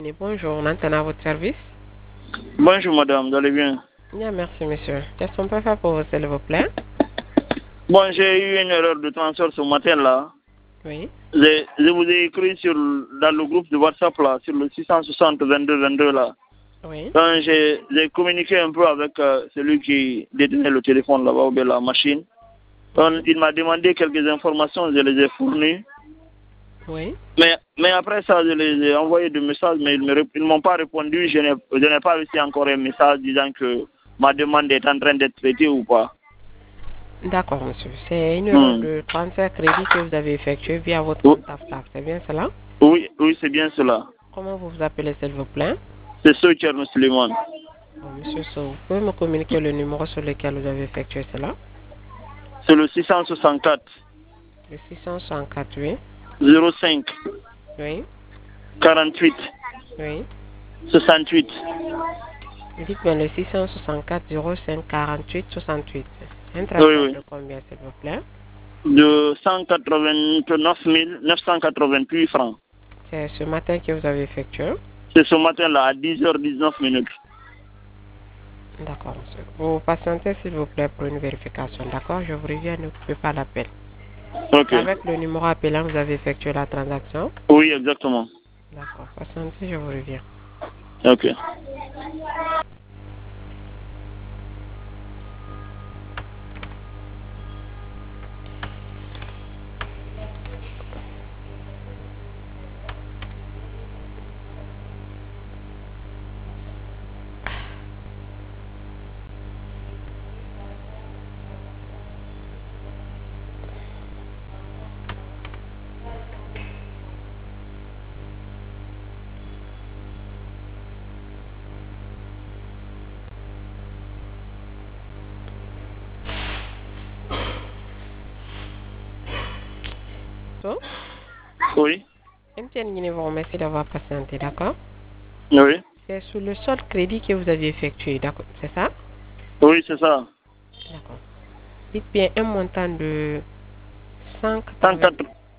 Bonjour, on entend à votre service. Bonjour madame, vous allez bien? Bien, merci monsieur. Qu'est-ce qu'on peut faire pour vous, s'il vous plaît? Bon, j'ai eu une erreur de transfert ce matin là. Oui. Je vous ai écrit dans le groupe de WhatsApp là, sur le 660 22 22 là. Oui. Donc j'ai communiqué un peu avec celui qui détenait le téléphone là-bas ou bien la machine. Donc il m'a demandé quelques informations, je les ai fournies. Oui. Mais après ça, je les ai envoyé des messages, mais ils ne m'ont pas répondu. Je n'ai pas reçu encore un message disant que ma demande est en train d'être traitée ou pas. D'accord, monsieur. C'est une erreur de transfert crédit que vous avez effectué via votre compte TAFTAF. C'est bien cela? Oui, c'est bien cela. Comment vous vous appelez, s'il vous plaît? C'est ce Tcherno Suleiman. Bon, monsieur Sow, vous pouvez me communiquer le numéro sur lequel vous avez effectué cela? C'est le 664 Le 664, oui. 05 Oui. 48 Oui. 68. Dites-moi le 664 05 48 68. Un Oui, transfert oui. de combien, s'il vous plaît? De 189 988 francs. C'est ce matin que vous avez effectué? C'est ce matin-là à 10h19. D'accord, monsieur. Vous patientez, s'il vous plaît, pour une vérification. D'accord? Je vous reviens, ne coupez pas l'appel. Ok. Avec le numéro appelant, vous avez effectué la transaction? Oui, exactement. D'accord. Patientez, je vous reviens. Ok. So, Oui. MTN vous remercie d'avoir patienté, d'accord? Oui. C'est sur le solde crédit que vous avez effectué, d'accord? C'est ça? Oui, c'est ça. D'accord. Dites bien un montant de 180.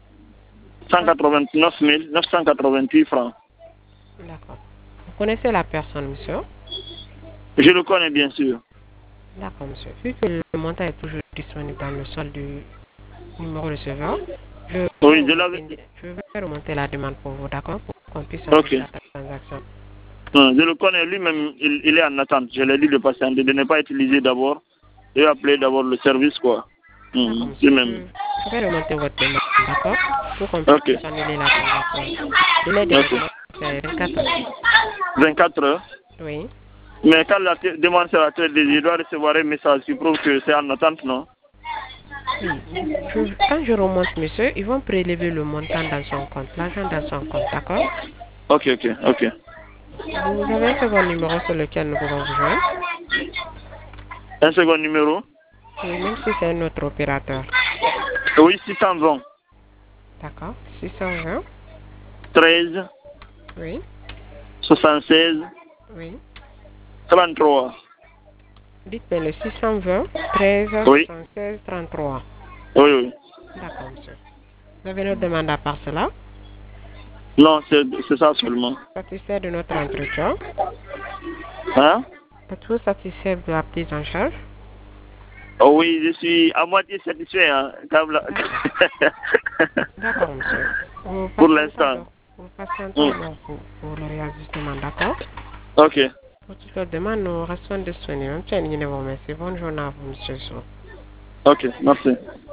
189 988 francs. D'accord. Vous connaissez la personne, monsieur? Je le connais bien sûr. D'accord, monsieur. Vu que le montant est toujours disponible dans le solde du numéro receveur, Oui, je l'avais. je vais remonter la demande pour vous, d'accord? Pour qu'on puisse Ok. annuler la transaction. Je le connais lui-même, il est en attente. Je l'ai dit de patienter, de ne pas utiliser d'abord et appeler d'abord le service, quoi. D'accord, monsieur. Lui-même. Je vais remonter votre demande, d'accord? Pour qu'on Ok. puisse annuler la transaction. Délai de Ok. traitement, c'est 24 heures. 24 heures. Oui. Mais quand la demande sera traitée, je dois recevoir un message qui prouve que c'est en attente, non? Oui. Quand je remonte, monsieur, ils vont prélever le montant dans son compte, l'argent dans son compte, d'accord? Ok. Vous avez un second numéro sur lequel nous pouvons vous joindre? Un second numéro? Oui, même si c'est un autre opérateur. Oui, 620. D'accord. 620. 13. Oui. 76. Oui. 33. Dites-moi le 620 13 Oui. 76 33. Oui. D'accord, monsieur. Vous avez une demande à part cela? Non, c'est ça seulement. Satisfait de notre entretien? Hein? Êtes-vous satisfait de la prise en charge? Oh oui, je suis à moitié satisfait. Hein, D'accord, monsieur. Pour l'instant. Vous patientez alors pour le réajustement, d'accord? Ok. Pour toute votre demande, nous restons disponibles. Tiens, vous remercie. Bonne journée à vous, monsieur Sow. Ok, merci.